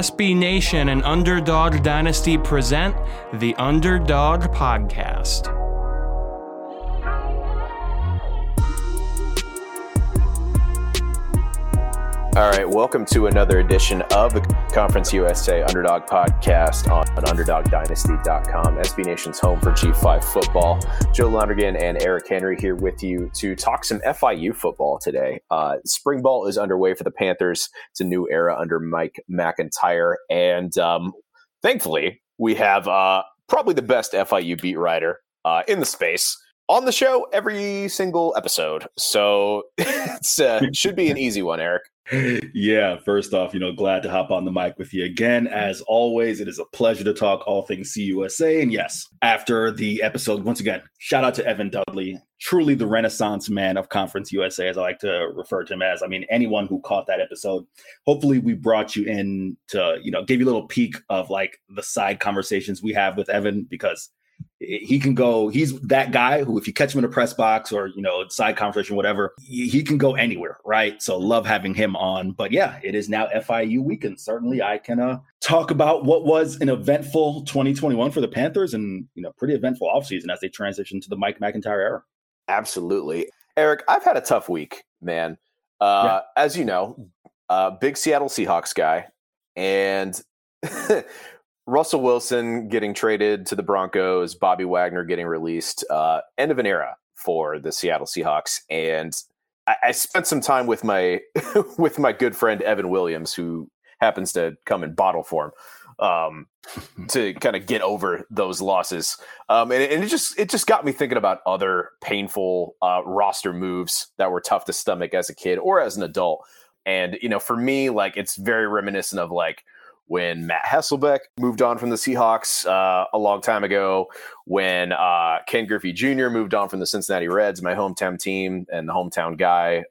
SB Nation and Underdog Dynasty present the Underdog Podcast. All right, welcome to another edition of the Conference USA Underdog Podcast on UnderdogDynasty.com, SB Nation's home for G5 football. Joe Lonergan and Eric Henry here with you to talk some FIU football today. Spring ball is underway for the Panthers. It's a new era under Mike MacIntyre, and thankfully we have probably the best FIU beat writer in the space on the show every single episode. So it should be an easy one, Eric. Yeah, first off, glad to hop on the mic with you again. As always, it is a pleasure to talk all things CUSA. And yes, after the episode, once again, shout out to Evan Dudley, truly the Renaissance man of Conference USA, as I like to refer to him as. I mean, anyone who caught that episode, hopefully we brought you in to, give you a little peek of like the side conversations we have with Evan, because he can go, he's that guy who, if you catch him in a press box or, side conversation, whatever, he can go anywhere, right? So love having him on. But yeah, it is now FIU weekend. Certainly I can talk about what was an eventful 2021 for the Panthers and, pretty eventful offseason as they transition to the Mike MacIntyre era. Absolutely. Eric, I've had a tough week, man. As you know, big Seattle Seahawks guy, and Russell Wilson getting traded to the Broncos, Bobby Wagner getting released, end of an era for the Seattle Seahawks. And I spent some time with my with my good friend Evan Williams, who happens to come in bottle form, to kind of get over those losses. And it just got me thinking about other painful roster moves that were tough to stomach as a kid or as an adult. And, for me, like, it's very reminiscent of like when Matt Hasselbeck moved on from the Seahawks a long time ago, when Ken Griffey Jr. moved on from the Cincinnati Reds, my hometown team and the hometown guy,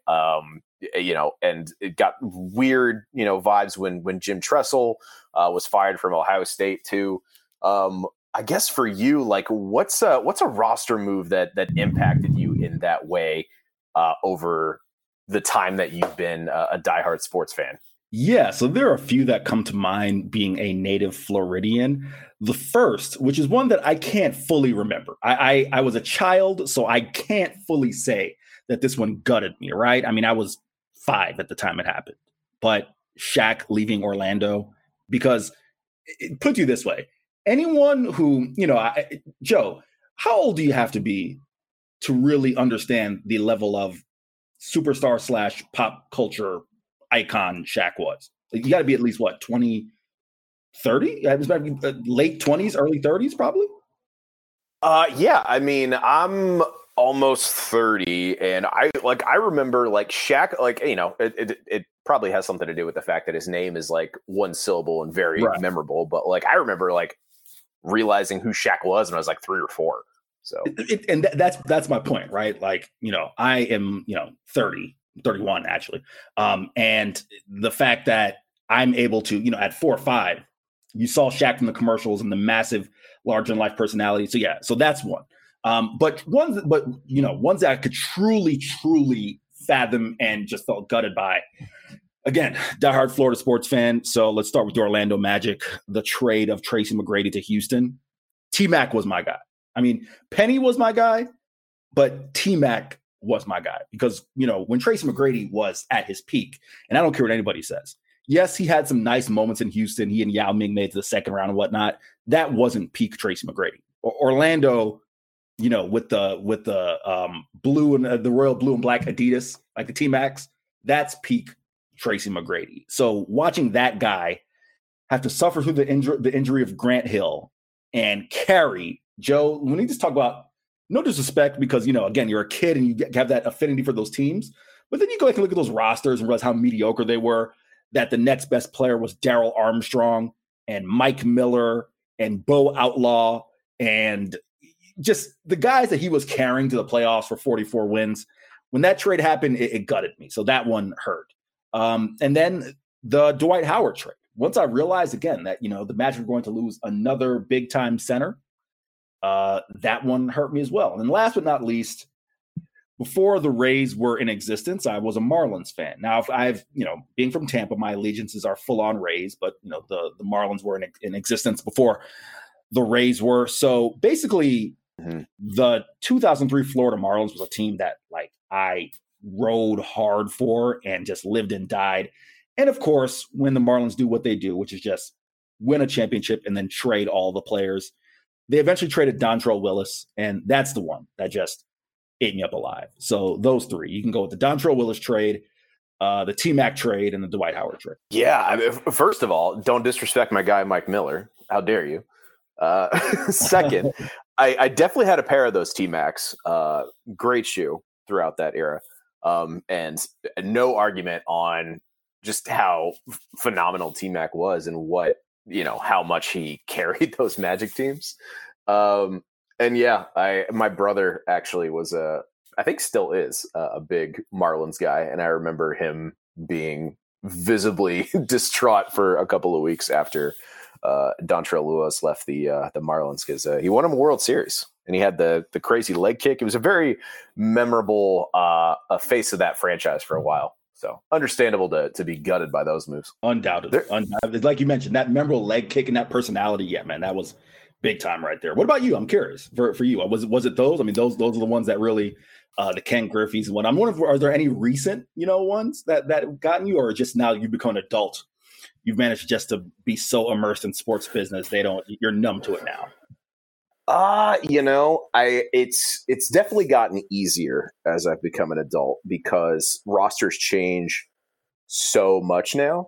and it got weird, vibes when Jim Tressel was fired from Ohio State too. I guess for you, like, what's a roster move that impacted you in that way over the time that you've been a diehard sports fan? Yeah, so there are a few that come to mind being a native Floridian. The first, which is one that I can't fully remember. I was a child, so I can't fully say that this one gutted me, right? I mean, I was 5 at the time it happened. But Shaq leaving Orlando, because put you this way, anyone who, Joe, how old do you have to be to really understand the level of superstar / pop culture icon Shaq was? Like, you got to be at least 20, 30? It was maybe late 20s, early 30s, probably. Yeah, I mean, I'm almost 30, and I remember like Shaq, like, it probably has something to do with the fact that his name is like one syllable and very memorable. But like, I remember like realizing who Shaq was when I was like 3 or 4. So, that's my point, right? Like, I am, 30. 31 actually. And the fact that I'm able to, at 4 or 5, you saw Shaq from the commercials and the massive larger than life personality. So yeah, so that's one. But ones that I could truly fathom and just felt gutted by. Again, diehard Florida sports fan. So let's start with the Orlando Magic, the trade of Tracy McGrady to Houston. T-Mac was my guy. I mean, Penny was my guy, but T-Mac was my guy, because, when Tracy McGrady was at his peak, and I don't care what anybody says, yes, he had some nice moments in Houston. He and Yao Ming made to the second round and whatnot. That wasn't peak Tracy McGrady. Orlando, with the blue and the royal blue and black Adidas, like the T-Max, that's peak Tracy McGrady. So watching that guy have to suffer through the injury of Grant Hill and carry Joe, we need to talk about, no disrespect, because, again, you're a kid and you have that affinity for those teams. But then you go back and look at those rosters and realize how mediocre they were, that the next best player was Darrell Armstrong and Mike Miller and Bo Outlaw and just the guys that he was carrying to the playoffs for 44 wins. When that trade happened, it gutted me. So that one hurt. And then the Dwight Howard trade. Once I realized, again, that, the Magic were going to lose another big-time center, that one hurt me as well. And then last but not least, before the Rays were in existence, I was a Marlins fan. Now, if I've, being from Tampa, my allegiances are full on Rays, but the Marlins were in existence before the Rays were. So basically, the 2003 Florida Marlins was a team that I rode hard for and just lived and died. And of course, when the Marlins do what they do, which is just win a championship and then trade all the players, they eventually traded Dontrelle Willis, and that's the one that just ate me up alive. So those three, you can go with the Dontrelle Willis trade, the T-Mac trade, and the Dwight Howard trade. Yeah, I mean, first of all, don't disrespect my guy Mike Miller. How dare you? Second, I definitely had a pair of those T-Macs. Great shoe throughout that era, and no argument on just how phenomenal T-Mac was and what how much he carried those Magic teams. And yeah, my brother actually was I think still is a big Marlins guy. And I remember him being visibly distraught for a couple of weeks after Dontrelle Willis left the Marlins, because he won him a World Series and he had the crazy leg kick. It was a very memorable face of that franchise for a while. So understandable to be gutted by those moves. Undoubtedly. Like you mentioned, that memorable leg kick and that personality. Yeah, man, that was big time right there. What about you? I'm curious for you. Was it those? I mean, those are the ones that really the Ken Griffey's one. I'm wondering, are there any recent ones that have gotten you, or just now you've become an adult, you've managed just to be so immersed in sports business you're numb to it now? It's definitely gotten easier as I've become an adult, because rosters change so much now.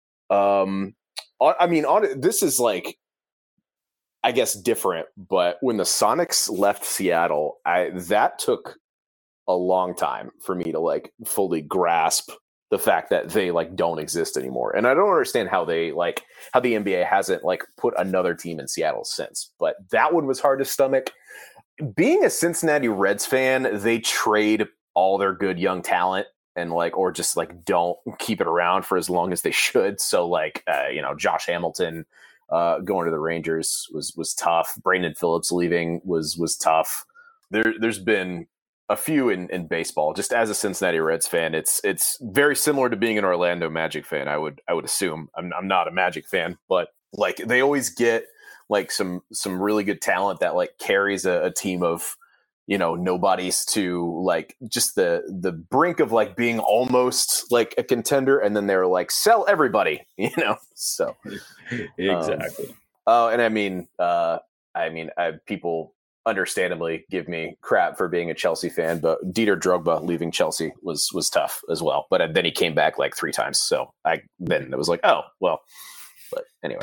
This is I guess different, but when the Sonics left Seattle, that took a long time for me to fully grasp the fact that they don't exist anymore. And I don't understand how how the NBA hasn't put another team in Seattle since, but that one was hard to stomach. Being a Cincinnati Reds fan, they trade all their good young talent and or just don't keep it around for as long as they should. So Josh Hamilton going to the Rangers was tough. Brandon Phillips leaving was tough. There's been a few in baseball. Just as a Cincinnati Reds fan, it's very similar to being an Orlando Magic fan. I would assume. I'm not a Magic fan, but they always get some really good talent that carries a team of nobodies to just the brink of being almost a contender, and then they're sell everybody, so exactly. People understandably give me crap for being a Chelsea fan, but Dieter Drogba leaving Chelsea was tough as well. But then he came back 3 times, so then it was oh well. But anyway,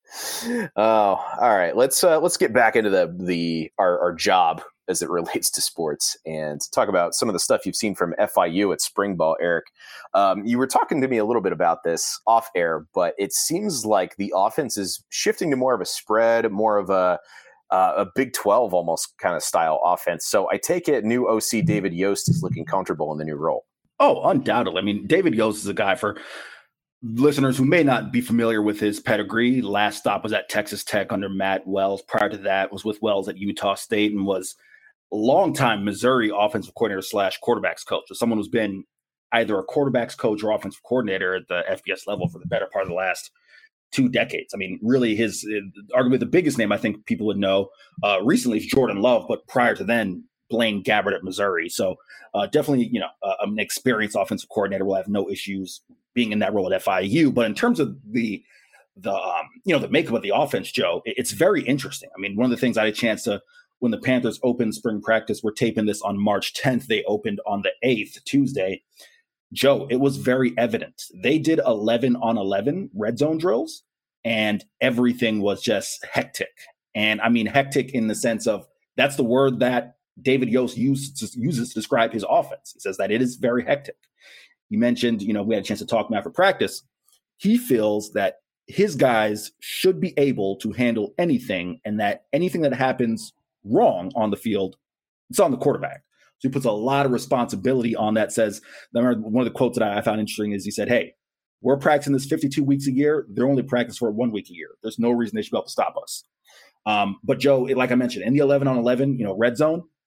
all right, let's get back into our job as it relates to sports and talk about some of the stuff you've seen from FIU at spring ball. Eric, you were talking to me a little bit about this off air, but it seems like the offense is shifting to more of a spread, more of a Big 12 almost kind of style offense. So I take it new OC David Yost is looking comfortable in the new role. Oh, undoubtedly. I mean, David Yost is a guy, for listeners who may not be familiar with his pedigree. Last stop was at Texas Tech under Matt Wells. Prior to that was with Wells at Utah State, and was a longtime Missouri offensive coordinator / quarterbacks coach. So someone who's been either a quarterbacks coach or offensive coordinator at the FBS level for the better part of the last 2 decades. I mean, really, his arguably the biggest name I think people would know recently is Jordan Love, but prior to then, Blaine Gabbert at Missouri. So definitely, an experienced offensive coordinator will have no issues being in that role at FIU. But in terms of the makeup of the offense, Joe, it's very interesting. I mean, one of the things I had a chance to, when the Panthers opened spring practice, we're taping this on March 10th. They opened on the 8th, Tuesday. Joe, it was very evident. They did 11 on 11 red zone drills, and everything was just hectic. And I mean, hectic in the sense of that's the word that David Yost uses to describe his offense. He says that it is very hectic. You mentioned, we had a chance to talk after practice. He feels that his guys should be able to handle anything, and that anything that happens wrong on the field, it's on the quarterback. So he puts a lot of responsibility on that. Says, one of the quotes that I found interesting is he said, hey, we're practicing this 52 weeks a year. They're only practicing for 1 week a year. There's no reason they should be able to stop us. But Joe, like I mentioned, in the 11 on 11, red zone,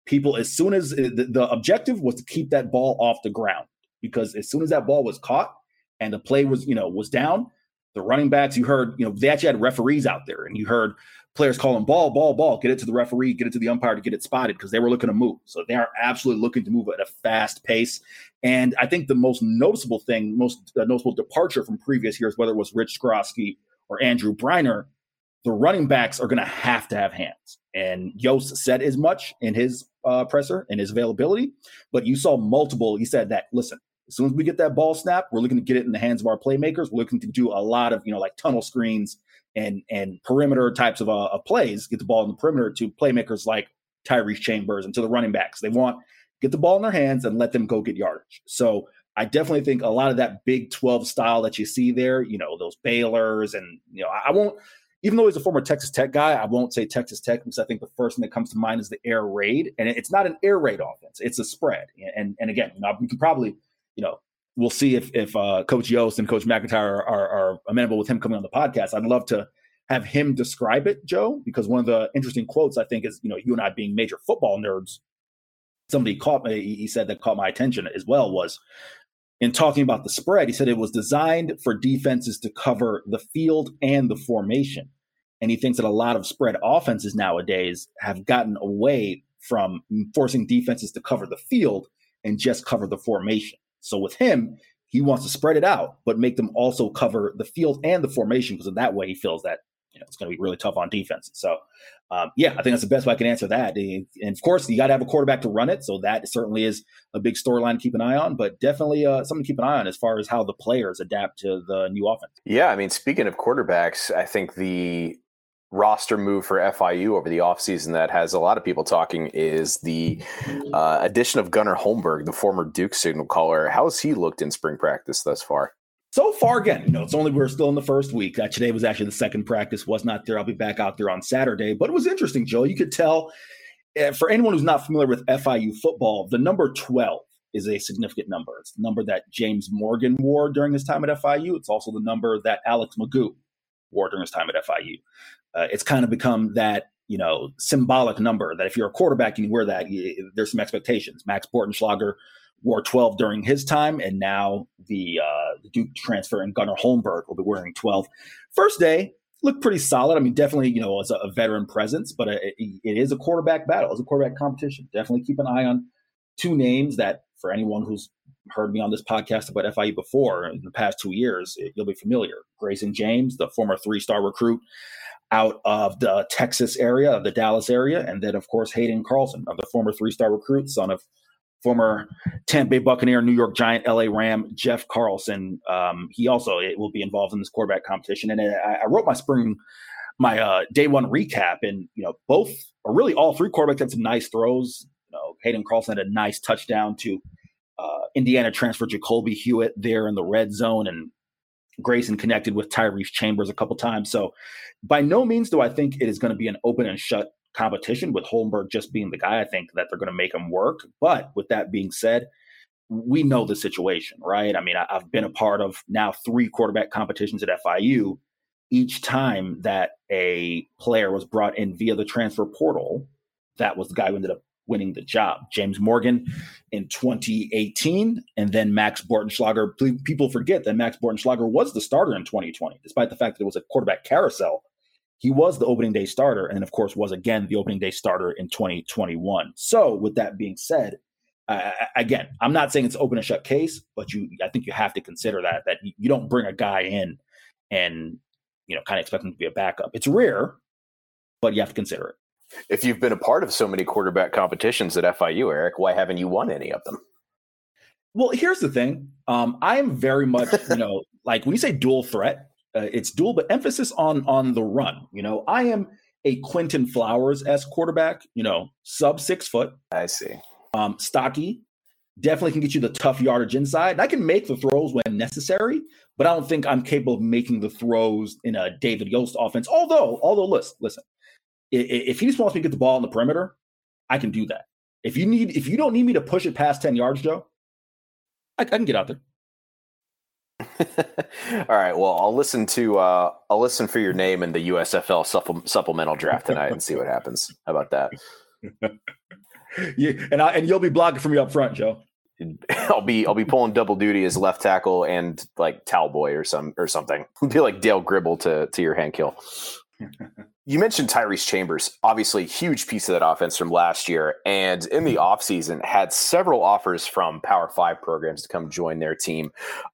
people, as soon as the objective was to keep that ball off the ground, because as soon as that ball was caught and the play was down, the running backs, you heard, they actually had referees out there, and you heard players calling ball, get it to the referee, get it to the umpire to get it spotted, because they were looking to move. So they are absolutely looking to move at a fast pace. And I think the most noticeable thing, noticeable departure from previous years, whether it was Rich Skrosky or Andrew Briner, the running backs are going to have hands. And Yost said as much in his presser and his availability, but you saw multiple. He said that, listen, as soon as we get that ball snap, we're looking to get it in the hands of our playmakers. We're looking to do a lot of, like tunnel screens and perimeter types of plays, get the ball in the perimeter to playmakers like Tyrese Chambers and to the running backs. They want get the ball in their hands and let them go get yardage. So I definitely think a lot of that Big 12 style that you see there, those Baylors and, I won't, even though he's a former Texas Tech guy, I won't say Texas Tech because I think the first thing that comes to mind is the air raid. And it's not an air raid offense. It's a spread. And again, we can probably, we'll see if Coach Yost and Coach McIntyre are amenable with him coming on the podcast. I'd love to have him describe it, Joe, because one of the interesting quotes I think is, you and I being major football nerds, somebody he said that caught my attention as well, was in talking about the spread. He said it was designed for defenses to cover the field and the formation. And he thinks that a lot of spread offenses nowadays have gotten away from forcing defenses to cover the field and just cover the formation. So with him, he wants to spread it out, but make them also cover the field and the formation, because in that way he feels that it's going to be really tough on defense. So, I think that's the best way I can answer that. And of course, you got to have a quarterback to run it. So that certainly is a big storyline to keep an eye on, but definitely something to keep an eye on as far as how the players adapt to the new offense. Yeah, I mean, speaking of quarterbacks, I think the roster move for FIU over the offseason that has a lot of people talking is the addition of Gunnar Holmberg, the former Duke signal caller. How has he looked in spring practice thus far? So far, again, we're still in the first week. Today was actually the second practice, was not there. I'll be back out there on Saturday. But it was interesting, Joe. You could tell, for anyone who's not familiar with FIU football, the number 12 is a significant number. It's the number that James Morgan wore during his time at FIU. It's also the number that Alex Magoo wore during his time at FIU. It's kind of become that, symbolic number that if you're a quarterback and you wear that, there's some expectations. Max Bortenschlager wore 12 during his time, and now the Duke transfer and Gunnar Holmberg will be wearing 12. First day looked pretty solid. I mean, definitely, it's a veteran presence, but it is a quarterback battle. It's a quarterback competition. Definitely keep an eye on two names that, for anyone who's heard me on this podcast about FIU before in the past 2 years, you'll be familiar. Grayson James, the former 3-star recruit out of the Texas area, of the Dallas area, and then, of course, Hayden Carlson, of the former 3-star recruit, son of former Tampa Bay Buccaneer, New York Giant, LA Ram, Jeff Carlson. He also will be involved in this quarterback competition. And I wrote my day one recap, and both, or really all three quarterbacks had some nice throws. Hayden Carlson had a nice touchdown to Indiana transfer Jacoby Hewitt there in the red zone, and Grayson connected with Tyrese Chambers a couple times. So by no means do I think it is going to be an open and shut competition with Holmberg just being the guy. I think that they're going to make him work. But with that being said, we know the situation, right? I mean, I've been a part of now 3 quarterback competitions at FIU. Each time that a player was brought in via the transfer portal, that was the guy who ended up winning the job. James Morgan in 2018, and then Max Bortenschlager. People forget that Max Bortenschlager was the starter in 2020, despite the fact that it was a quarterback carousel. He was the opening day starter, and of course was again the opening day starter in 2021. So with that being said, again, I'm not saying it's an open and shut case, but I think you have to consider that you don't bring a guy in and kind of expect him to be a backup. It's rare, but you have to consider it. If you've been a part of so many quarterback competitions at FIU, Eric, why haven't you won any of them? Well, here's the thing. I am very much, like when you say dual threat, it's dual, but emphasis on the run. I am a Quentin Flowers-esque quarterback, sub 6 foot. I see. Stocky, definitely can get you the tough yardage inside. And I can make the throws when necessary, but I don't think I'm capable of making the throws in a David Yost offense. Although listen, if he just wants me to get the ball on the perimeter, I can do that. If you don't need me to push it past 10 yards, Joe, I can get out there. All right. Well, I'll listen for your name in the USFL supplemental draft tonight and see what happens. How about that? and you'll be blocking for me up front, Joe. I'll be pulling double duty as left tackle and like towel boy or something. I'll be like Dale Gribble to your Hank Hill. You mentioned Tyrese Chambers, obviously huge piece of that offense from last year, and in the offseason had several offers from Power 5 programs to come join their team.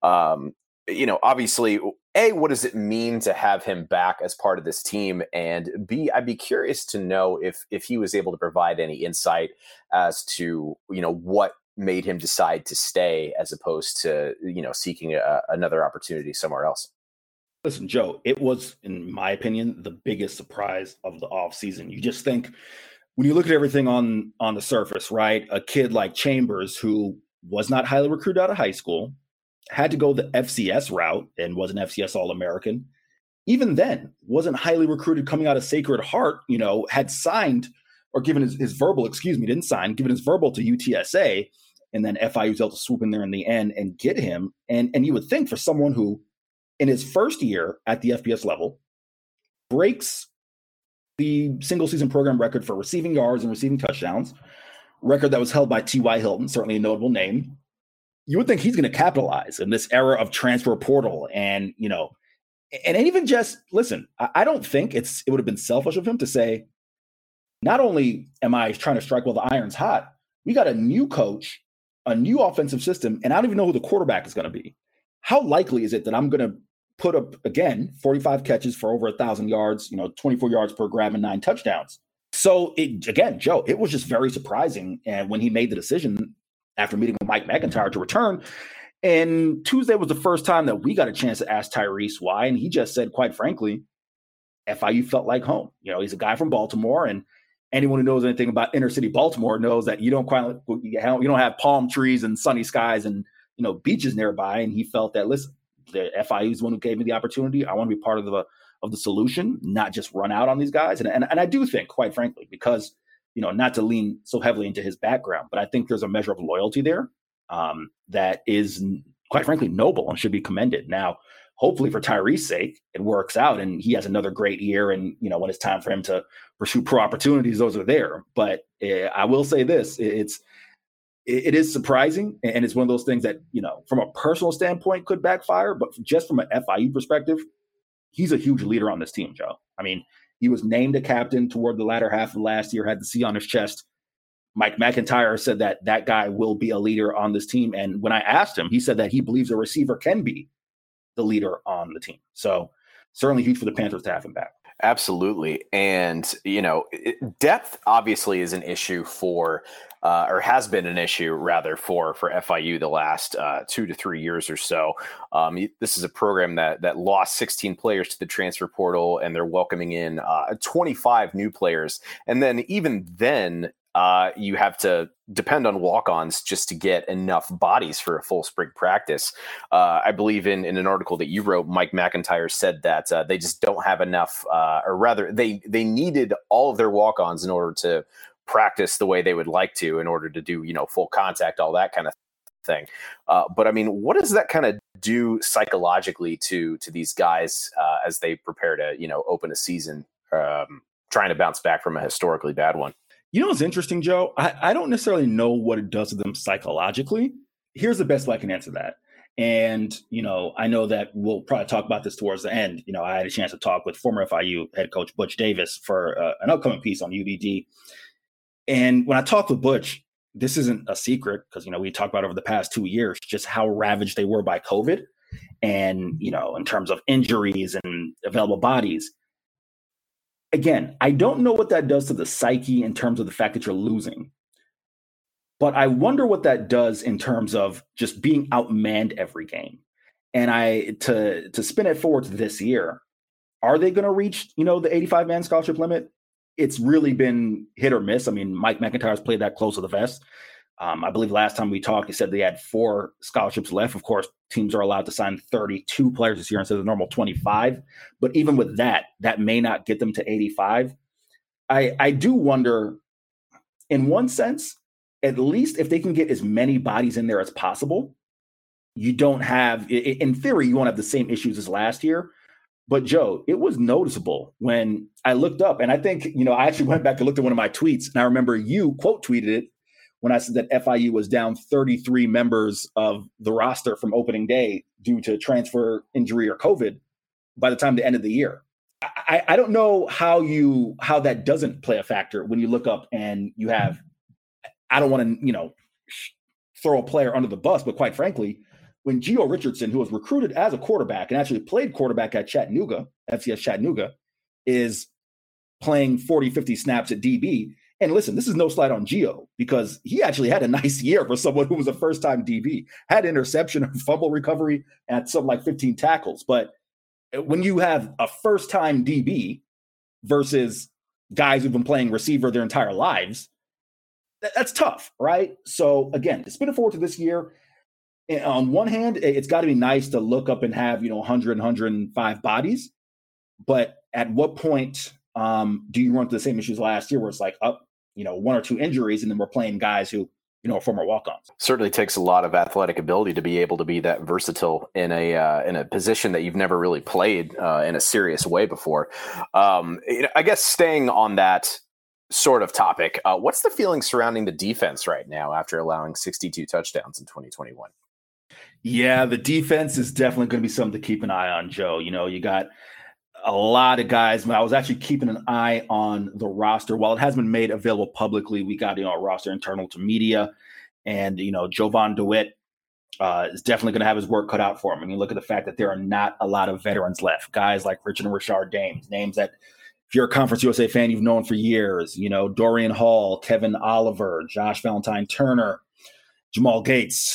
Obviously, A, what does it mean to have him back as part of this team? And B, I'd be curious to know if he was able to provide any insight as to, what made him decide to stay as opposed to, seeking another opportunity somewhere else. Listen, Joe, it was, in my opinion, the biggest surprise of the offseason. You just think, when you look at everything on the surface, right? A kid like Chambers, who was not highly recruited out of high school, had to go the FCS route and was an FCS All-American. Even then, wasn't highly recruited coming out of Sacred Heart, had signed or given his verbal, didn't sign, given his verbal to UTSA, and then FIU was able to swoop in there in the end and get him. And you would think for someone who, in his first year at the FBS level, breaks the single season program record for receiving yards and receiving touchdowns, record that was held by T.Y. Hilton, certainly a notable name. You would think he's going to capitalize in this era of transfer portal and even just listen, I don't think it would have been selfish of him to say, not only am I trying to strike while the iron's hot, we got a new coach, a new offensive system, and I don't even know who the quarterback is going to be. How likely is it that I'm going to put up, again, 45 catches for over 1,000 yards, 24 yards per grab and 9 touchdowns? So, Joe, it was just very surprising. And when he made the decision after meeting with Mike McIntyre to return, and Tuesday was the first time that we got a chance to ask Tyrese why. And he just said, quite frankly, FIU felt like home. He's a guy from Baltimore, and anyone who knows anything about inner city Baltimore knows that you don't have palm trees and sunny skies and beaches nearby. And he felt that, listen, the FIU is the one who gave me the opportunity. I want to be part of the solution, not just run out on these guys. And I do think, quite frankly, because, not to lean so heavily into his background, but I think there's a measure of loyalty there that is, quite frankly, noble and should be commended. Now, hopefully for Tyrese's sake, it works out and he has another great year. And, when it's time for him to pursue pro opportunities, those are there. But I will say this, it is surprising. And it's one of those things that, from a personal standpoint could backfire. But just from an FIU perspective, he's a huge leader on this team, Joe. I mean, he was named a captain toward the latter half of last year, had the C on his chest. Mike McIntyre said that guy will be a leader on this team. And when I asked him, he said that he believes a receiver can be the leader on the team. So certainly huge for the Panthers to have him back. Absolutely. And, depth obviously is an issue for or has been an issue rather for FIU the last 2 to 3 years or so. This is a program that lost 16 players to the transfer portal, and they're welcoming in 25 new players. And then even then, you have to depend on walk-ons just to get enough bodies for a full spring practice. I believe in an article that you wrote, Mike McIntyre said that they just don't have enough, or rather they needed all of their walk-ons in order to practice the way they would like to in order to do, full contact, all that kind of thing. But I mean, what does that kind of do psychologically to these guys as they prepare to, open a season, trying to bounce back from a historically bad one? What's interesting, Joe? I don't necessarily know what it does to them psychologically. Here's the best way I can answer that. And, I know that we'll probably talk about this towards the end. I had a chance to talk with former FIU head coach Butch Davis for an upcoming piece on UBD. And when I talked with Butch, this isn't a secret because, we talked about over the past 2 years just how ravaged they were by COVID and, in terms of injuries and available bodies. Again, I don't know what that does to the psyche in terms of the fact that you're losing. But I wonder what that does in terms of just being outmanned every game. And to spin it forward to this year, are they going to reach, the 85-man scholarship limit? It's really been hit or miss. I mean, Mike McIntyre's played that close to the vest. I believe last time we talked, he said they had 4 scholarships left. Of course, teams are allowed to sign 32 players this year instead of the normal 25. But even with that may not get them to 85. I do wonder, in one sense, at least if they can get as many bodies in there as possible, you don't have, in theory, you won't have the same issues as last year. But Joe, it was noticeable when I looked up, and I think, I actually went back and looked at one of my tweets, and I remember you quote tweeted it when I said that FIU was down 33 members of the roster from opening day due to transfer, injury, or COVID by the time the end of the year. I don't know how that doesn't play a factor when you look up and you have, I don't want to, throw a player under the bus, but quite frankly, when Gio Richardson, who was recruited as a quarterback and actually played quarterback at Chattanooga, FCS Chattanooga, is playing 40, 50 snaps at DB. And listen, this is no slight on Gio because he actually had a nice year for someone who was a first-time DB, had interception, fumble recovery, and something like 15 tackles. But when you have a first-time DB versus guys who've been playing receiver their entire lives, that's tough, right? So again, spin it forward to this year. On one hand, it's got to be nice to look up and have, 100, 105 bodies. But at what point do you run into the same issues last year where it's like up, one or two injuries and then we're playing guys who, are former walk-ons? Certainly takes a lot of athletic ability to be able to be that versatile in a position that you've never really played in a serious way before. I guess staying on that sort of topic, what's the feeling surrounding the defense right now after allowing 62 touchdowns in 2021? Yeah, the defense is definitely going to be something to keep an eye on, Joe. You got a lot of guys. I was actually keeping an eye on the roster. While it has been made available publicly, we got, a roster internal to media. And, Jovan DeWitt is definitely going to have his work cut out for him. And you look at the fact that there are not a lot of veterans left. Guys like Richard and Rashard Dames, names that if you're a Conference USA fan, you've known for years. Dorian Hall, Kevin Oliver, Josh Valentine Turner, Jamal Gates.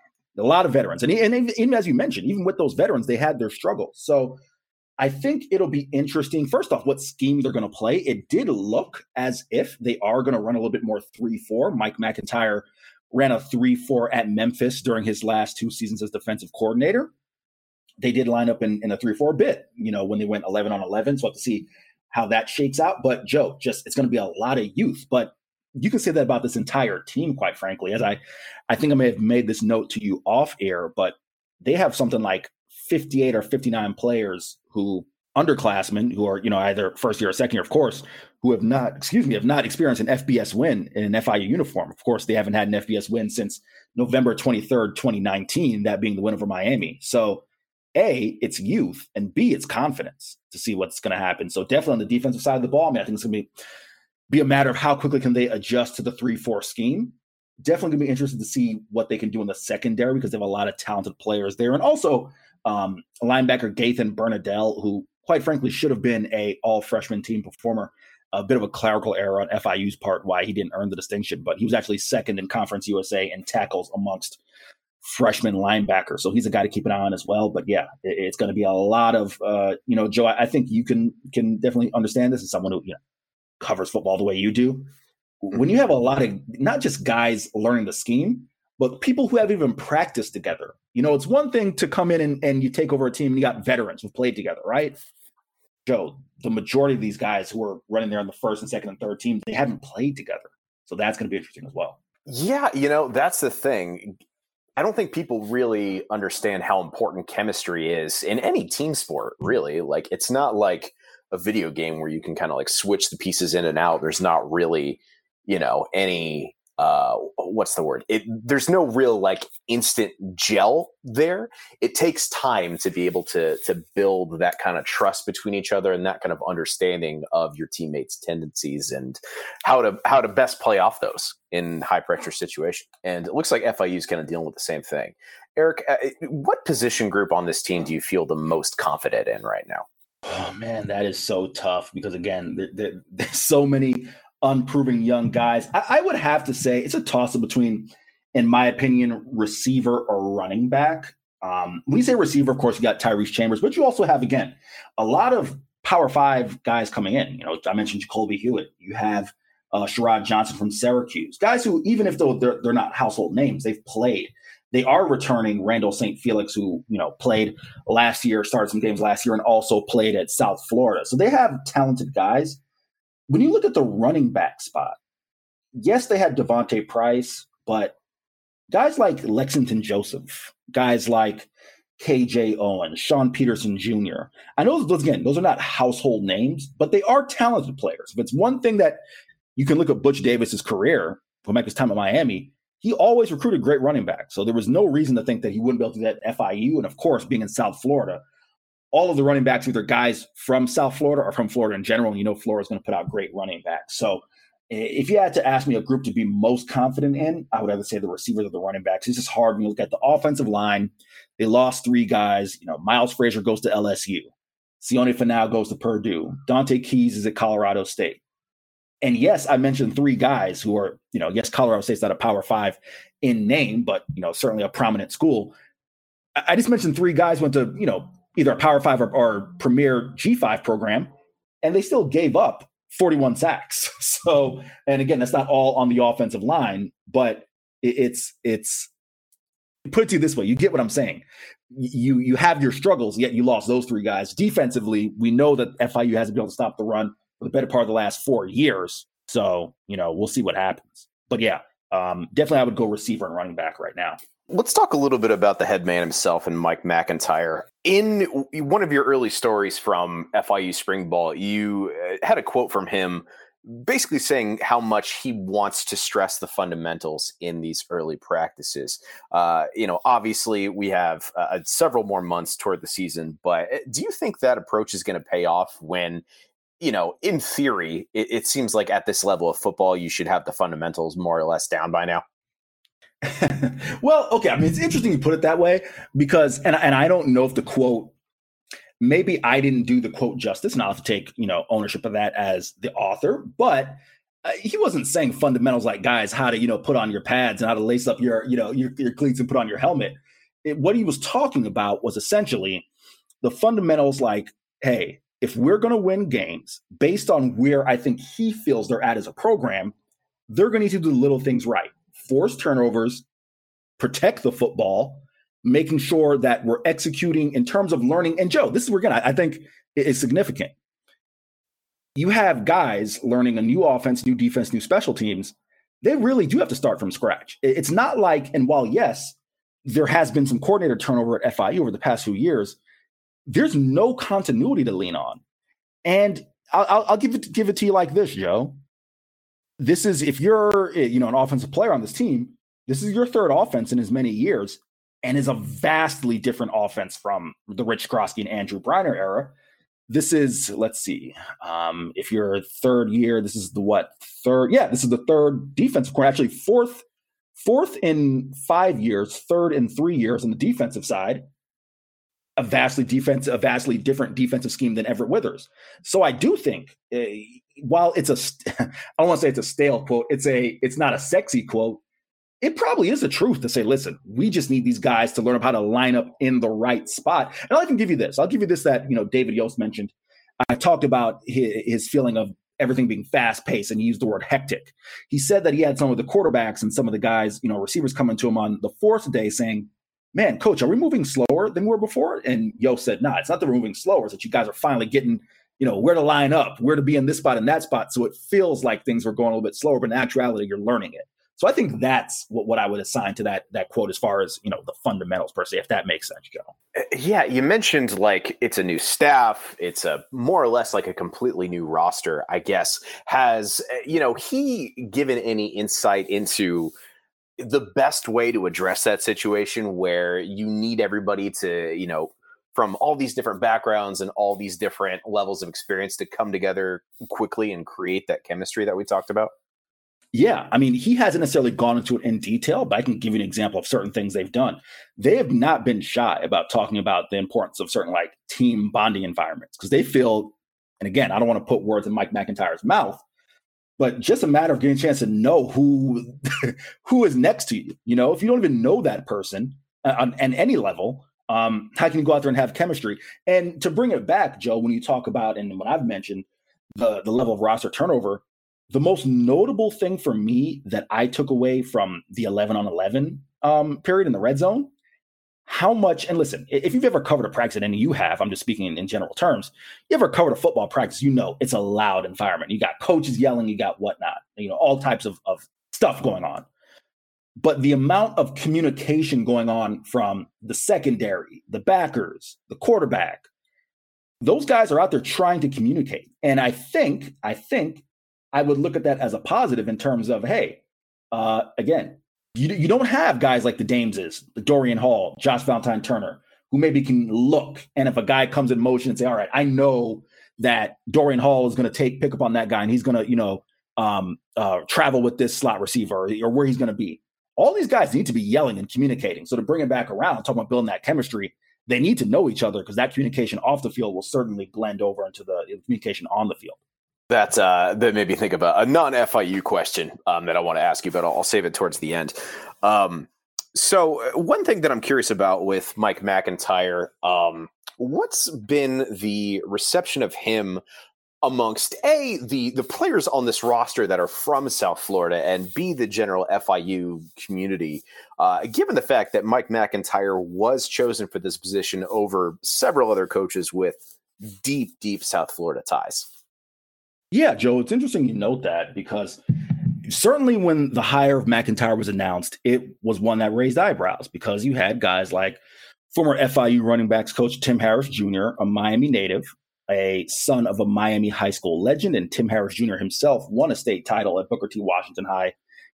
A lot of veterans. And even as you mentioned, even with those veterans, they had their struggles. So I think it'll be interesting. First off, what scheme they're going to play. It did look as if they are going to run a little bit more 3-4. Mike McIntyre ran a 3-4 at Memphis during his last 2 seasons as defensive coordinator. They did line up in a 3-4 bit, when they went 11 on 11. So we'll have to see how that shakes out. But Joe, it's going to be a lot of youth. But you can say that about this entire team, quite frankly, as I think I may have made this note to you off air, but they have something like 58 or 59 players who underclassmen who are, either first year or second year, of course, who have not experienced an FBS win in an FIU uniform. Of course, they haven't had an FBS win since November 23rd, 2019, that being the win over Miami. So A, it's youth, and B, it's confidence to see what's going to happen. So definitely on the defensive side of the ball, I think it's going to be a matter of how quickly can they adjust to the 3-4 scheme. Definitely going to be interested to see what they can do in the secondary because they have a lot of talented players there. And also linebacker Gathan Bernadelle, who quite frankly should have been a all-freshman team performer. A bit of a clerical error on FIU's part why he didn't earn the distinction, but he was actually second in Conference USA in tackles amongst freshman linebackers. So he's a guy to keep an eye on as well. But yeah, it's going to be a lot of, Joe, I think you can definitely understand this as someone who, covers football the way you do. When you have a lot of not just guys learning the scheme, but people who have even practiced together. It's one thing to come in and you take over a team and you got veterans who've played together, right? Joe, the majority of these guys who are running there on the first and second and third team, they haven't played together. So that's going to be interesting as well. Yeah, that's the thing. I don't think people really understand how important chemistry is in any team sport, really. Like, it's not like a video game where you can kind of like switch the pieces in and out. There's not really, any, what's the word? There's no real like instant gel there. It takes time to be able to build that kind of trust between each other and that kind of understanding of your teammates' tendencies and how to best play off those in high pressure situation. And it looks like FIU is kind of dealing with the same thing. Eric, what position group on this team do you feel the most confident in right now? Oh man, that is so tough because again, there's so many unproven young guys. I would have to say it's a toss-up between, in my opinion, receiver or running back. When you say receiver, of course, you got Tyrese Chambers, but you also have, again, a lot of Power 5 guys coming in. I mentioned Jacoby Hewitt. You have Sherrod Johnson from Syracuse. Guys who, even if they're not household names, they've played. They are returning Randall St. Felix, who, played last year, started some games last year, and also played at South Florida. So they have talented guys. When you look at the running back spot, yes, they had Devontae Price, but guys like Lexington Joseph, guys like KJ Owen, Sean Peterson Jr. I know, again, those are not household names, but they are talented players. If it's one thing that you can look at Butch Davis's career, going back to his time at Miami, he always recruited great running backs. So there was no reason to think that he wouldn't be able to do that at FIU. And of course, being in South Florida, all of the running backs, either guys from South Florida or from Florida in general, and Florida's going to put out great running backs. So if you had to ask me a group to be most confident in, I would either say the receivers or the running backs. It's just hard when you look at the offensive line. They lost 3 guys. Miles Frazier goes to LSU. Sione Finau goes to Purdue. Dante Keys is at Colorado State. And yes, I mentioned 3 guys who are, yes, Colorado State's not a Power 5 in name, but, certainly a prominent school. I just mentioned 3 guys went to, either a Power 5 or premier G5 program, and they still gave up 41 sacks. So, and again, that's not all on the offensive line, but it's put it to you this way. You get what I'm saying. You have your struggles, yet you lost those 3 guys. Defensively, we know that FIU hasn't been able to stop the run for the better part of the last 4 years. So, we'll see what happens. But yeah, definitely I would go receiver and running back right now. Let's talk a little bit about the head man himself and Mike MacIntyre. In one of your early stories from FIU Spring Ball, you had a quote from him basically saying how much he wants to stress the fundamentals in these early practices. Obviously we have several more months toward the season, but do you think that approach is going to pay off when, in theory, it seems like at this level of football, you should have the fundamentals more or less down by now? Well, okay. I mean, it's interesting you put it that way because, and I don't know if the quote, maybe I didn't do the quote justice, and I'll have to take, ownership of that as the author, but he wasn't saying fundamentals like, guys, how to, put on your pads and how to lace up your cleats and put on your helmet. What he was talking about was essentially the fundamentals like, hey, if we're going to win games based on where I think he feels they're at as a program, they're going to need to do the little things right. Force turnovers, protect the football, making sure that we're executing in terms of learning. And Joe, this is where, again, I think is significant. You have guys learning a new offense, new defense, new special teams. They really do have to start from scratch. It's not like, and while, yes, there has been some coordinator turnover at FIU over the past few years, there's no continuity to lean on. And I'll give it to you like this, Joe. This is, if you're, an offensive player on this team, this is your 3rd offense in as many years and is a vastly different offense from the Rich Krosky and Andrew Briner era. This is, let's see, if you're 3rd year, this is the third? Yeah, this is the 3rd defensive coordinator, actually fourth in 5 years, 3rd in 3 years on the defensive side. A vastly different defensive scheme than Everett Withers. So I do think, while it's I don't want to say it's a stale quote, it's not a sexy quote. It probably is the truth to say, listen, we just need these guys to learn how to line up in the right spot. And I can give you this. I'll give you this that, David Yost mentioned. I talked about his feeling of everything being fast paced, and he used the word hectic. He said that he had some of the quarterbacks and some of the guys, receivers coming to him on the 4th day saying, man, coach, are we moving slower than we were before? And Yost said, nah, it's not that we're moving slower. It's that you guys are finally getting, where to line up, where to be in this spot and that spot. So it feels like things were going a little bit slower, but in actuality, you're learning it. So I think that's what I would assign to that quote as far as, the fundamentals per se, if that makes sense, Joe. Yeah, you mentioned like it's a new staff. It's a more or less like a completely new roster, I guess. Has, he given any insight into the best way to address that situation where you need everybody to, from all these different backgrounds and all these different levels of experience to come together quickly and create that chemistry that we talked about? Yeah. I mean, he hasn't necessarily gone into it in detail, but I can give you an example of certain things they've done. They have not been shy about talking about the importance of certain like team bonding environments because they feel, and again, I don't want to put words in Mike MacIntyre's mouth, but just a matter of getting a chance to know who is next to you. If you don't even know that person on any level, how can you go out there and have chemistry? And to bring it back, Joe, when you talk about, and what I've mentioned, the level of roster turnover, the most notable thing for me that I took away from the 11-on-11 period in the red zone, how much, and listen, if you've ever covered a practice, and you have, I'm just speaking in general terms, you ever covered a football practice, it's a loud environment. You got coaches yelling, you got whatnot, all types of stuff going on. But the amount of communication going on from the secondary, the backers, the quarterback, those guys are out there trying to communicate. And I think I would look at that as a positive in terms of, hey, again, you don't have guys like the Dameses, the Dorian Hall, Josh Valentine Turner, who maybe can look. And if a guy comes in motion and say, all right, I know that Dorian Hall is going to pick up on that guy and he's going to, travel with this slot receiver or where he's going to be. All these guys need to be yelling and communicating. So to bring it back around, talking about building that chemistry, they need to know each other because that communication off the field will certainly blend over into the communication on the field. That made me think of a non-FIU question that I want to ask you, but I'll save it towards the end. So one thing that I'm curious about with Mike MacIntyre, what's been the reception of him amongst the players on this roster that are from South Florida, and B, the general FIU community, given the fact that Mike MacIntyre was chosen for this position over several other coaches with deep South Florida ties? Yeah, Joe, it's interesting you note that because certainly when the hire of MacIntyre was announced, it was one that raised eyebrows because you had guys like former FIU running backs coach Tim Harris Jr., a Miami native, a son of a Miami high school legend, and Tim Harris Jr. himself won a state title at Booker T. Washington High,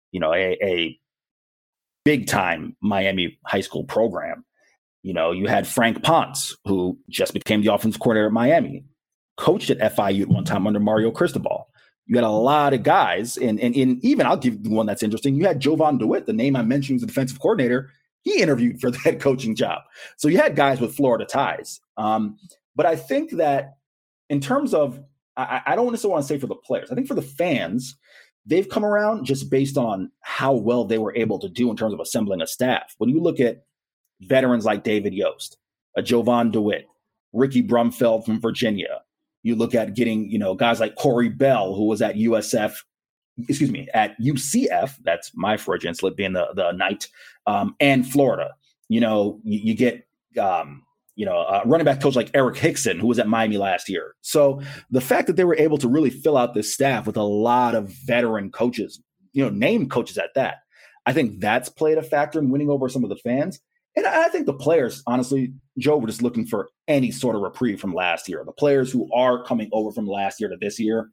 a big-time Miami high school program. You had Frank Ponce, who just became the offensive coordinator at Miami, coached at FIU at one time under Mario Cristobal. You had a lot of guys, and even I'll give you one that's interesting. You had Jovan DeWitt, the name I mentioned, was the defensive coordinator. He interviewed for the head coaching job. So you had guys with Florida ties. But I think that in terms of, I don't necessarily want to say for the players. I think for the fans, they've come around just based on how well they were able to do in terms of assembling a staff. When you look at veterans like David Yost, a Jovan DeWitt, Ricky Brumfeld from Virginia, you look at getting, guys like Corey Bell, who was at UCF, that's my Freudian slip being the Knight, and Florida. You get, a running back coach like Eric Hickson, who was at Miami last year. So the fact that they were able to really fill out this staff with a lot of veteran coaches, named coaches at that, I think that's played a factor in winning over some of the fans. And I think the players, honestly, Joe, were just looking for any sort of reprieve from last year. The players who are coming over from last year to this year,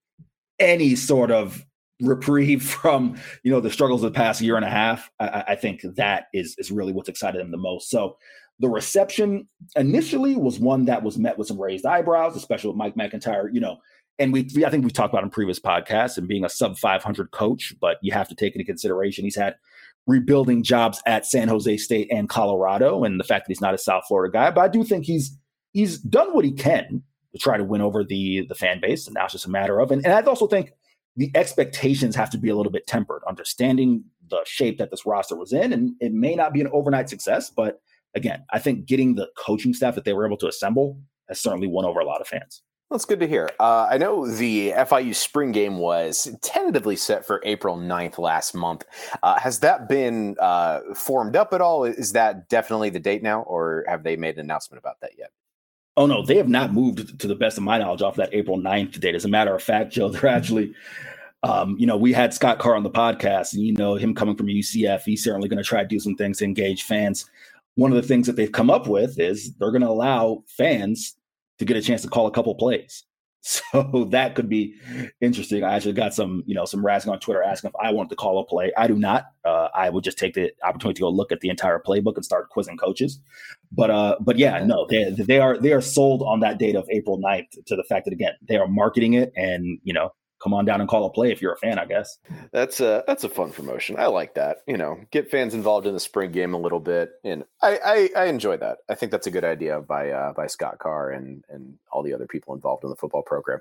any sort of reprieve from, the struggles of the past year and a half, I think that is really what's excited them the most. So the reception initially was one that was met with some raised eyebrows, especially with Mike MacIntyre, and I think we've talked about in previous podcasts and being a sub 500 coach, but you have to take into consideration he's had rebuilding jobs at San Jose State and Colorado, and the fact that he's not a South Florida guy. But I do think he's done what he can to try to win over the fan base, and now it's just a matter of. And I also think the expectations have to be a little bit tempered, understanding the shape that this roster was in, and it may not be an overnight success. But again, I think getting the coaching staff that they were able to assemble has certainly won over a lot of fans. That's good to hear. I know the FIU spring game was tentatively set for April 9th last month. Has that been formed up at all? Is that definitely the date now, or have they made an announcement about that yet? Oh, no, they have not moved, to the best of my knowledge, off that April 9th date. As a matter of fact, Joe, they're actually, we had Scott Carr on the podcast, and him coming from UCF, he's certainly going to try to do some things to engage fans. One of the things that they've come up with is they're going to allow fans to get a chance to call a couple plays. So that could be interesting. I actually got some razzing on Twitter asking if I wanted to call a play. I do not. I would just take the opportunity to go look at the entire playbook and start quizzing coaches. But yeah, no, they are sold on that date of April 9th to the fact that, again, they are marketing it, and, come on down and call a play if you're a fan, I guess. That's a fun promotion. I like that. Get fans involved in the spring game a little bit, and I enjoy that. I think that's a good idea by Scott Carr and all the other people involved in the football program.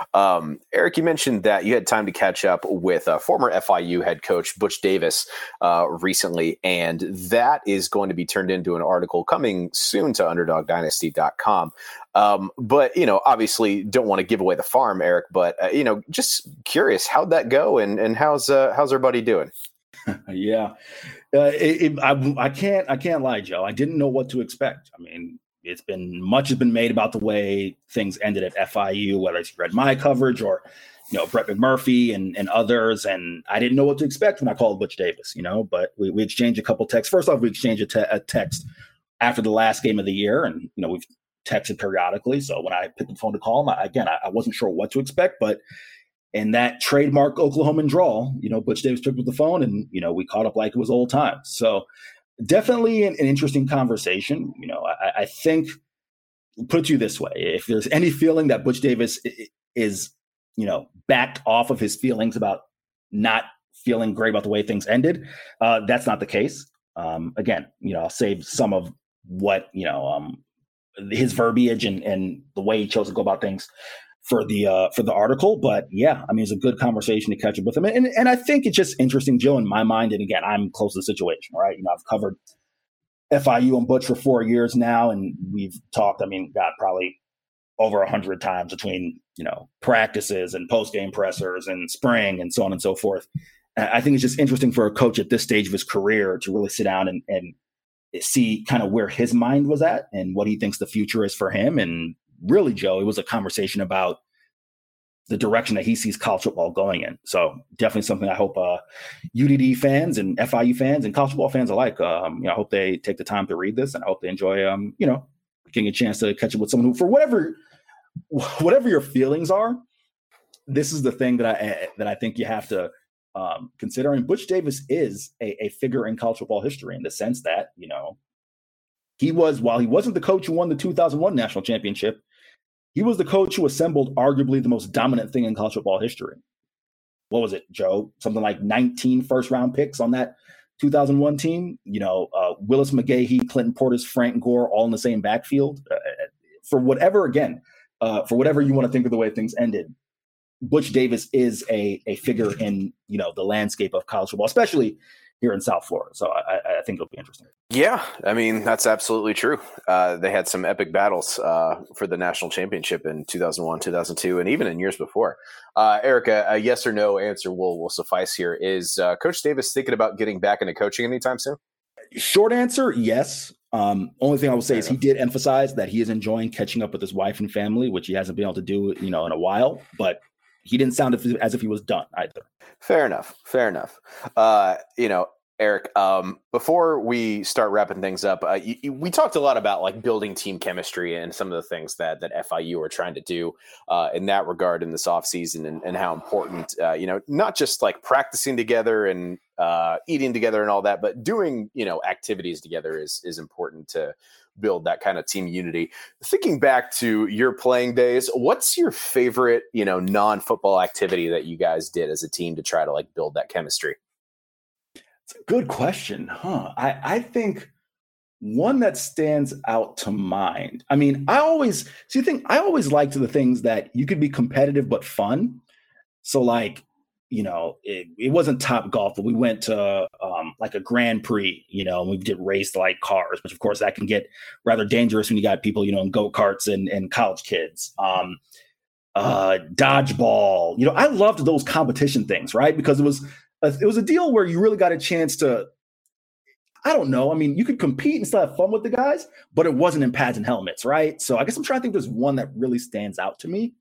Eric, you mentioned that you had time to catch up with former FIU head coach Butch Davis recently, and that is going to be turned into an article coming soon to UnderdogDynasty.com. But, obviously don't want to give away the farm, Eric, but, just curious, how'd that go, and how's our buddy doing? Yeah. I can't lie, Joe. I didn't know what to expect. I mean, much has been made about the way things ended at FIU, whether it's read my coverage or, Brett McMurphy and others. And I didn't know what to expect when I called Butch Davis, but we exchanged a couple texts. First off, we exchanged a text after the last game of the year. And, we've texted periodically. So when I picked up the phone to call him, I wasn't sure what to expect, but in that trademark Oklahoman drawl, Butch Davis took up the phone and, we caught up like it was old times. So definitely an interesting conversation. I think, put it to you this way, if there's any feeling that Butch Davis is, backed off of his feelings about not feeling great about the way things ended, that's not the case. Again, I'll save some of what, his verbiage and the way he chose to go about things for the article. But yeah, it's a good conversation to catch up with him. And I think it's just interesting, Joe, in my mind. And again, I'm close to the situation, right? I've covered FIU and Butch for 4 years now, and we've talked, probably over 100 times between, practices and post-game pressers and spring and so on and so forth. I think it's just interesting for a coach at this stage of his career to really sit down and see kind of where his mind was at and what he thinks the future is for him. And really, Joe, it was a conversation about the direction that he sees college football going in. So definitely something I hope UDD fans and FIU fans and college football fans alike, I hope they take the time to read this, and I hope they enjoy, getting a chance to catch up with someone who, for whatever your feelings are, this is the thing that I think you have to consider. And Butch Davis is a figure in college football history in the sense that, while he wasn't the coach who won the 2001 national championship, he was the coach who assembled arguably the most dominant thing in college football history. What was it, Joe? Something like 19 first-round picks on that 2001 team. Willis McGahee, Clinton Portis, Frank Gore, all in the same backfield. For whatever you want to think of the way things ended, Butch Davis is a figure in the landscape of college football, especially here in South Florida. So I think it'll be interesting. Yeah, that's absolutely true. They had some epic battles for the national championship in 2001, 2002, and even in years before. Erica, a yes or no answer will suffice here. Is Coach Davis thinking about getting back into coaching anytime soon? Short answer, yes. Only thing I will say is he did emphasize that he is enjoying catching up with his wife and family, which he hasn't been able to do, in a while. But he didn't sound as if he was done either. Fair enough. Eric, before we start wrapping things up, we talked a lot about like building team chemistry and some of the things that FIU are trying to do in that regard in this offseason and how important, not just like practicing together and eating together and all that, but doing, activities together is important to build that kind of team unity. Thinking back to your playing days, what's your favorite, non-football activity that you guys did as a team to try to like build that chemistry? It's a good question, huh? I think one that stands out to mind. I always liked the things that you could be competitive but fun. So like, it wasn't Top Golf, but we went to like a Grand Prix, and we did race like cars, which of course that can get rather dangerous when you got people, in go-karts and college kids. Dodgeball, I loved those competition things, right? Because it was a deal where you really got a chance to, I don't know. you could compete and still have fun with the guys, but it wasn't in pads and helmets, right? So I guess I'm trying to think there's one that really stands out to me.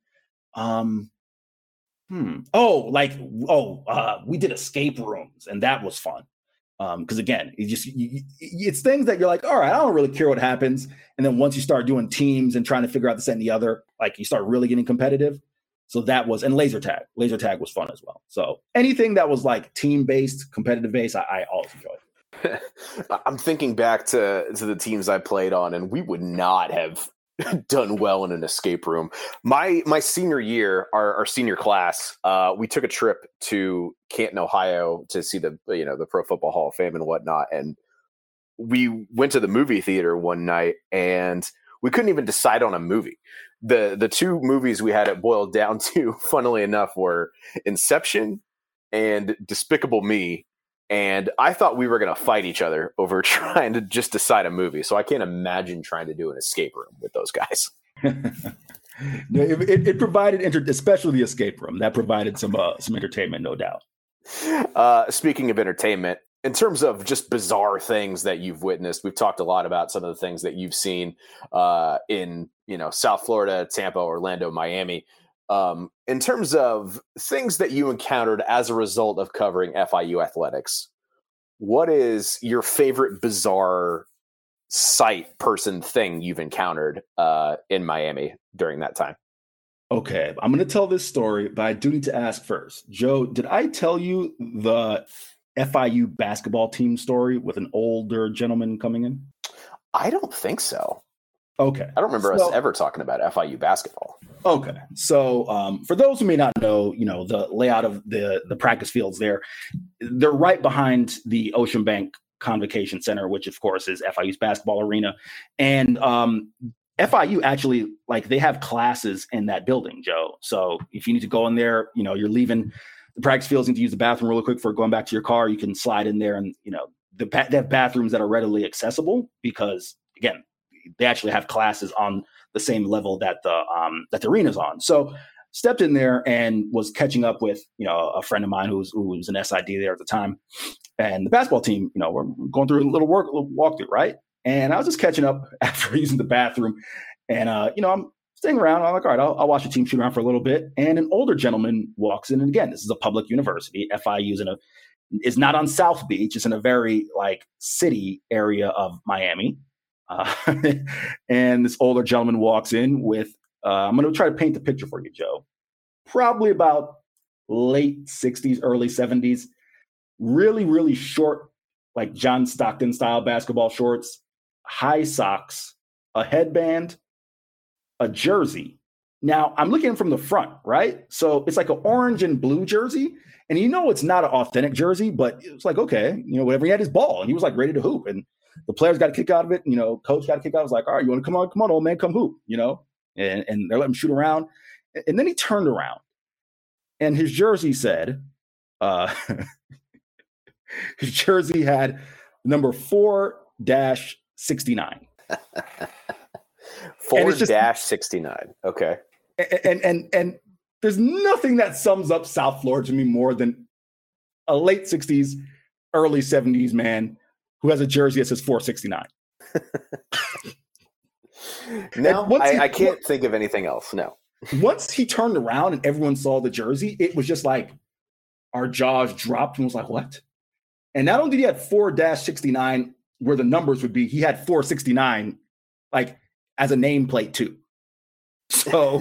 We did escape rooms, and that was fun. Because again, it's things that you're like, all right, I don't really care what happens. And then once you start doing teams and trying to figure out this and the other, like you start really getting competitive. So that was, and laser tag was fun as well. So anything that was like team based, competitive based, I always enjoyed. I'm thinking back to the teams I played on, and we would not have done well in an escape room. My senior year, our senior class, we took a trip to Canton, Ohio to see the Pro Football Hall of Fame and whatnot. And we went to the movie theater one night and we couldn't even decide on a movie. The two movies we had it boiled down to, funnily enough, were Inception and Despicable Me. And I thought we were going to fight each other over trying to just decide a movie. So I can't imagine trying to do an escape room with those guys. It provided, especially the escape room, that provided some entertainment, no doubt. Speaking of entertainment, in terms of just bizarre things that you've witnessed, we've talked a lot about some of the things that you've seen in, South Florida, Tampa, Orlando, Miami. In terms of things that you encountered as a result of covering FIU athletics, what is your favorite bizarre person thing you've encountered in Miami during that time? Okay, I'm going to tell this story, but I do need to ask first. Joe, did I tell you the FIU basketball team story with an older gentleman coming in? I don't think so. Okay. I don't remember us ever talking about FIU basketball. Okay. So for those who may not know, the layout of the practice fields they're right behind the Ocean Bank Convocation Center, which of course is FIU's basketball arena. And FIU actually, they have classes in that building, Joe. So if you need to go in there, you're leaving the practice fields, need to use the bathroom really quick before going back to your car, you can slide in there and, they have bathrooms that are readily accessible because, again, they actually have classes on the same level that the arena's on. So stepped in there and was catching up with, a friend of mine who was an SID there at the time. And the basketball team, we're going through a little walkthrough, right? And I was just catching up after using the bathroom. And, I'm staying around. I'm like, all right, I'll watch the team shoot around for a little bit. And an older gentleman walks in. And again, this is a public university. FIU is not on South Beach. It's in a very city area of Miami. And this older gentleman walks in with, I'm going to try to paint the picture for you, Joe. Probably about late 60s, early 70s. Really, really short, John Stockton style basketball shorts, high socks, a headband, a jersey. Now, I'm looking from the front, right? So it's like an orange and blue jersey. And it's not an authentic jersey, but it's okay, whatever. He had his ball and he was ready to hoop. And the players got a kick out of it. Coach got a kick out. I was like, all right, you want to come on, old man, come hoop, and they're letting him shoot around. And then he turned around and his jersey said, his jersey had number 4-69. 4-69. Okay. And there's nothing that sums up South Florida to me more than a late 60s, early 70s man who has a jersey that says 469. No, I can't think of anything else. No. Once he turned around and everyone saw the jersey, it was just our jaws dropped and was like, what? And not only did he have 4-69 where the numbers would be, he had 469 as a nameplate too. So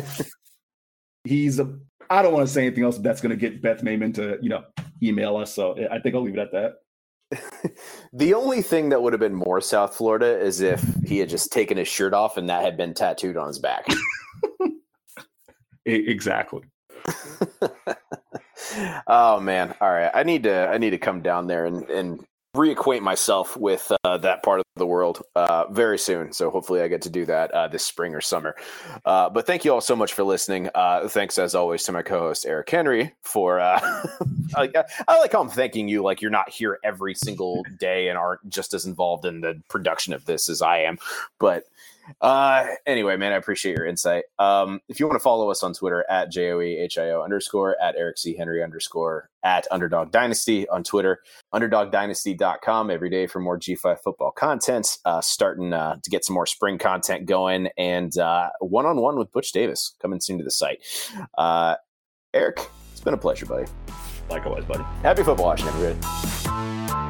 I don't want to say anything else that's going to get Beth Mayman to, email us. So I think I'll leave it at that. The only thing that would have been more South Florida is if he had just taken his shirt off and that had been tattooed on his back. Exactly. Oh man. All right. I need to come down there and reacquaint myself with that part of the world very soon. So hopefully I get to do that this spring or summer. But thank you all so much for listening. Thanks as always to my co-host Eric Henry for I like how I'm thanking you like you're not here every single day and aren't just as involved in the production of this as I am. But anyway, man, I appreciate your insight. If you want to follow us on Twitter at JOEHIO_, at Eric C. Henry _, at Underdog Dynasty on Twitter, UnderdogDynasty.com every day for more G5 football content, starting to get some more spring content going, and one-on-one with Butch Davis coming soon to the site. Eric, it's been a pleasure, buddy. Likewise, buddy. Happy football watching, everybody.